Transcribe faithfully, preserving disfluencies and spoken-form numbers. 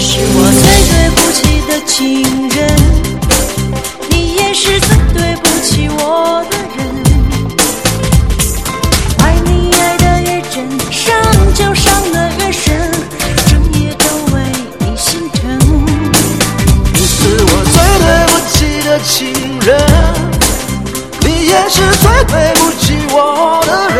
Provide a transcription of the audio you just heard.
是我最对不起的情人，你也是最对不起我的人。爱你爱得越真，伤就伤得越深，整夜都为你心疼。 你是我最对不起的情人，你也是最对不起我的人。